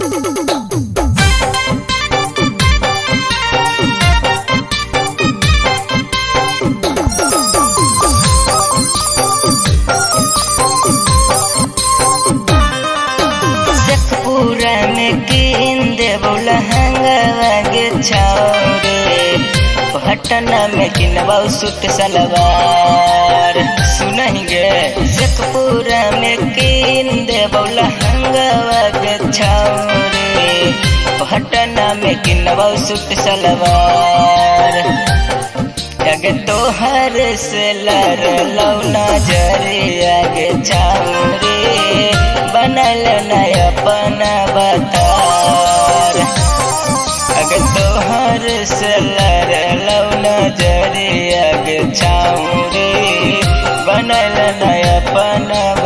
शेखपुरा में कीन देबो लहंगा गे छौरे, पटना में किनबो सूट सलवार। सुनहि गे शेखपुरा में कीन देबो लहंगा गे छौरे, पटना में किनबो सूट सलवार। अगे तोहर से लड़लौ नजरिया गे छौरे, बनल नय अपन बतार। अगे तोहर से लड़लौ नजरिया गे छौरे, बनल नय अपन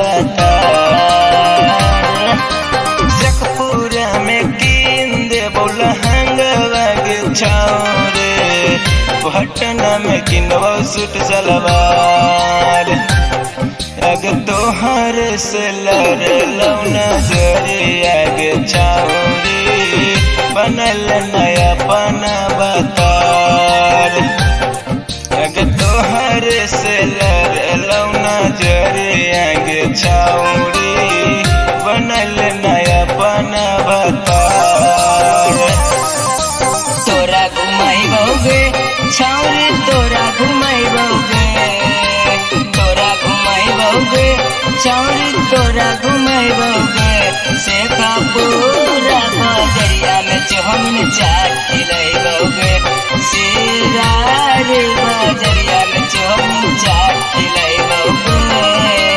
बतार। शेखपुरा में कीन देबो लहंगा गे छौरे, पटना में किनबो सूट सलवार। अगे तोहर से लड़लौ नजरिया गे छौरे, बनल नय अपन बतार। अगे तोहर से लड़लौ नजरिया गे छौरे, बनल नय अपन बतार। तोरा घुमाइबोगे छौरी, तोरा घुमाइबोगे, तोरा घुमाइबोगे छौरी, तोरा घुमाइबोगे। शेखपुरा बजरिया में चौमिन चाट खिलाइबोगे, सिरार बजरिया में चौमिन चाट खिलाइबोगे।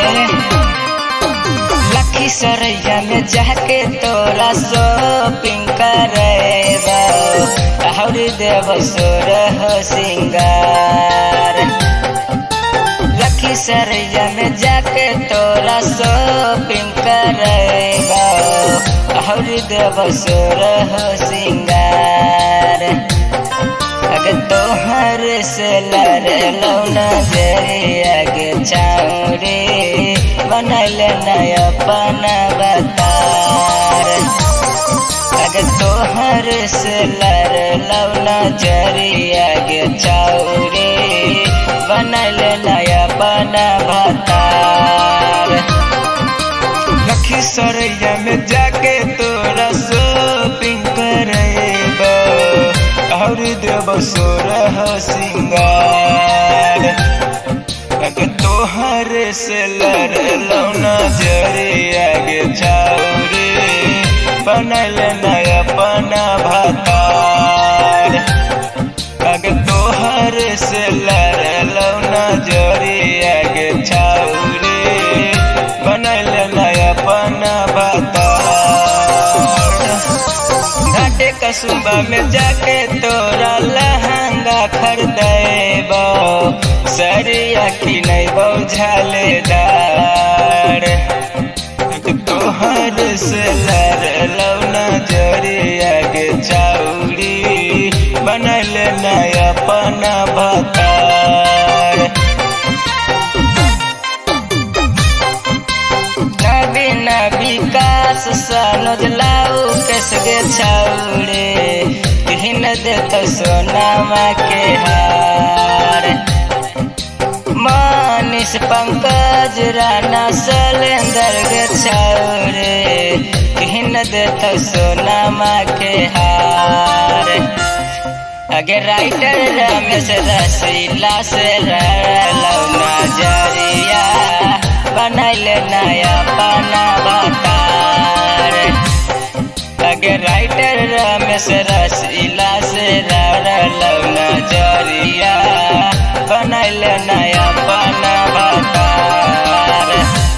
लखीसरैया में जाके तोरा शॉपिंग करेबो, हौरी देबो सोरह सिंगार। लखीसरैया में जाके तोरा शॉपिंग करेबो, हौरी देबो सोरह सिंगार। अगे तोहर से लड़लौ नजरिया गे छौरे, बनल नय अपन बतार। अगे तोहर से लड़लौ नजरिया गे छौरे, बनल नय अपन बतार। लखीसरैया में जाके तोरा शॉपिंग करेबो, हौरी देबो सोरह सिंगार। अगे तोहर से लड़लौ नजरिया गे छौरे, बनल नय अपन बतार। अगे तोहर से लड़लौ नजरिया गे छौरे, बनल नय अपन बतार। घाटे कसुम्बा में जाके तोरा लहंगा खरीदेबो, सरिया किनैबो झालेदार। तोहर से लड़लौ नजरिया गे छौरी, बनल नय अपन बतार। नवीन विकास सनोज लाऊ केस गे छौरे, किन देतौ सोनामा के हार। मनीष पंकज राणा सलेंदर गे छौरे, किन देतौ सोनामा के हार। अगे राइटर रमेश रसीला से लड़लौ नजरिया, बनल नय अपन बतार। अगे राइटर रमेश रसीला से लड़लौ नजरिया, बनल नय अपन बतार।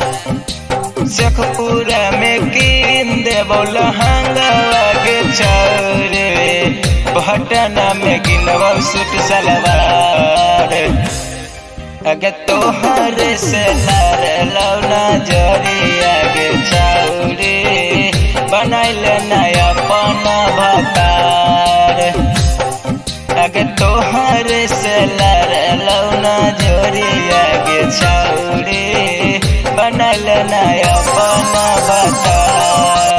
शेखपुरा में कीन देबो लहंगा गे छौरे, पटना में किनबो सूट सलवार। अगे तोहर से लड़लौ नजरिया गे छौरे, बनल नय अपन बतार। अगे तोहर से लड़लौ नजरिया गे छौरे, बनल नय अपन बतार।